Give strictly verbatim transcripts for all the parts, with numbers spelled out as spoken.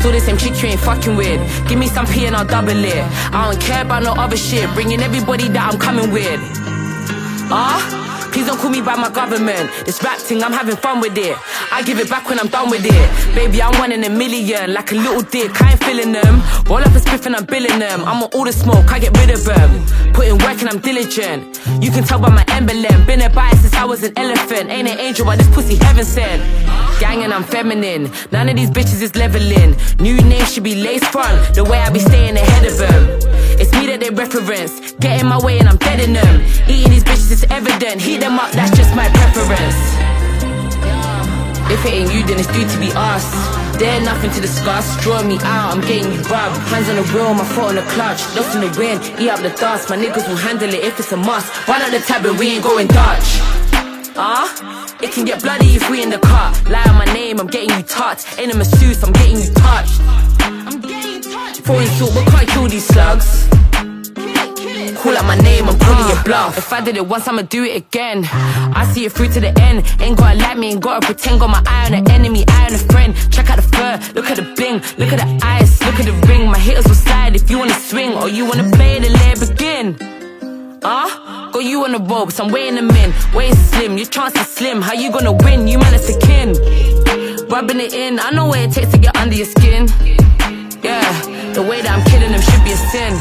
Still the same chick you ain't fucking with. Give me some P and I'll double it. I don't care about no other shit. Bringing everybody that I'm coming with. Ah? Please don't call me by my government. This rap thing, I'm having fun with it. I give it back when I'm done with it. Baby, I'm one in a million. Like a little dick, I ain't feeling them. Roll up a spliff and I'm billing them. I'm on all the smoke, I get rid of them. Put in work and I'm diligent. You can tell by my emblem. Been a bias since I was an elephant. Ain't an angel, but this pussy heaven sent. Gang and I'm feminine. None of these bitches is leveling. New name should be lace front. The way I be staying ahead of them. It's me that they reference. Get in my way and I'm dead in them. Eating these bitches is evident. Heat them up, that's just my preference. If it ain't you, then it's due to be us. There ain't nothing to discuss. Draw me out, I'm getting you rubbed. Hands on the wheel, my foot on the clutch. Lost in the wind, eat up the dust. My niggas will handle it if it's a must. Run out the tab and we ain't going Dutch. Ah? Uh? It can get bloody if we in the car. Lie on my name, I'm getting you touched. Ain't a masseuse, I'm getting you touched. I'm getting you touched. Throwing salt, but can't kill these slugs. Call out my name, I'm calling your bluff. If I did it once, I'ma do it again. I see it through to the end. Ain't gotta like me, ain't gotta pretend. Got my eye on an enemy, eye on a friend. Check out the fur, look at the bling, look at the ice, look at the ring. My hitters will slide if you wanna swing, or you wanna play the let it begin. Uh? Got you on the ropes, I'm weighing them in. Way slim, your chance is slim. How you gonna win? You man is a kin. Rubbing it in, I know what it takes to get under your skin. Yeah, the way that I'm killing them should be a sin.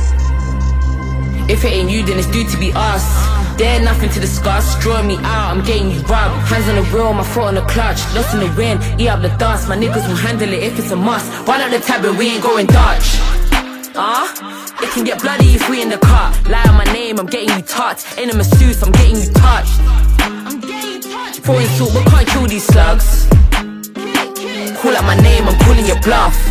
If it ain't you, then it's due to be us. There ain't nothing to discuss. Drawing me out, I'm getting you rubbed. Hands on the wheel, my foot on the clutch. Lost in the wind, eat up the dust. My niggas will handle it if it's a must. Run out the tab and we ain't going Dutch. Ah? Uh? It can get bloody if we in the car. Lie on my name, I'm getting you touched. Ain't a masseuse, I'm getting you touched. I'm getting you touched. Throwing salt, but can't kill these slugs. Call out my name, I'm calling your bluff.